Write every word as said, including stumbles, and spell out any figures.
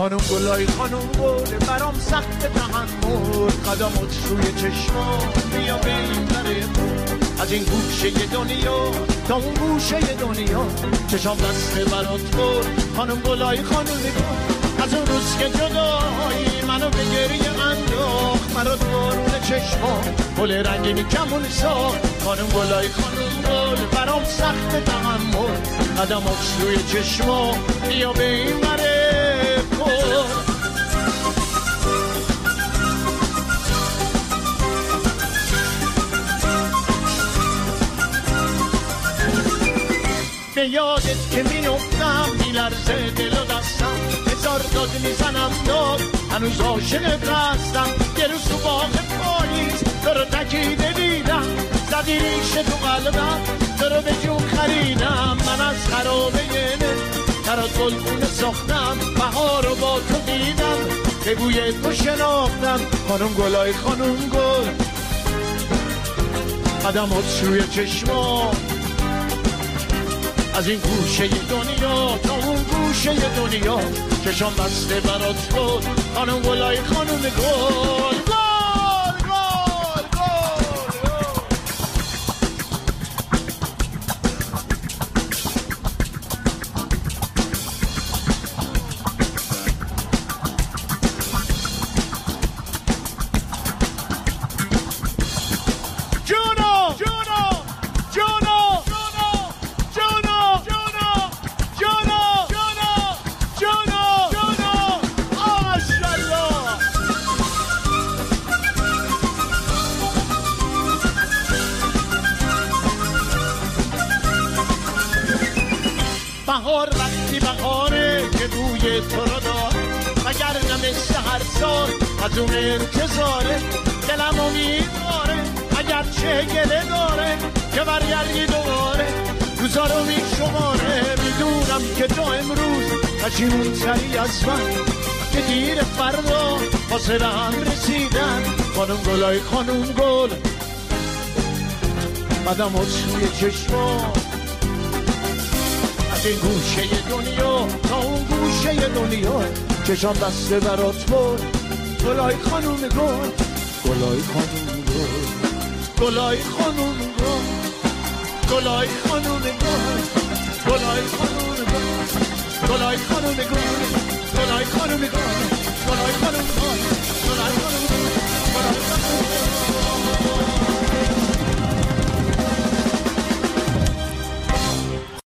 خانم گلای خانم گل برام سخت تحمل قدمات روی چشمام بیا به این بره از این گوشه دنیا تا اون گوشه دنیا چشام دست برات برد خانم گلای خانم گل از اون روز که جدایی منو به گریه انداخت مرا دوارون چشمام گل رنگینی کمون ساخت خانم گلای خانم گل برام سخت تحمل قدمات روی چشمام بیا به این بره به یادت که می نفتم میلرزه دل و دستم هزار داد میزنم داد هنوز عاشقت هستم یه روز تو باغ پاییز تو رو تکیده دیدم زدی ریشه تو قلبم تو رو به جون خریدم من از خرابه نه برات گلگونه ساختم بهار رو با تو دیدم به بوی تو شناختم خانم گلای خانم گل قدمات روی چشمام از این گوشه دنیا تا اون گوشه دنیا چشام بسته برات بود خانم گلای خانم گل بهار وقتی بهاره که بوی تو رو داره مگر نمسته هر سال از اون انتظاره دلم امیدواره اگر چه گله داره که برگردی دوباره روزا رو می شماره میدونم که تو امروز پشیمون تری از من که دیر فردا واسه هم رسیدن خانم گلای خانم گل قدمات روی چشمام این گوشه دنیا تا اون گوشه دنیا چشام بسته برات بود گلای خانوم گل گلای خانوم گل گلای خانوم گل گلای خانوم گل گلای خانوم گل گلای خانوم گل گلای خانوم گل گلای خانوم گل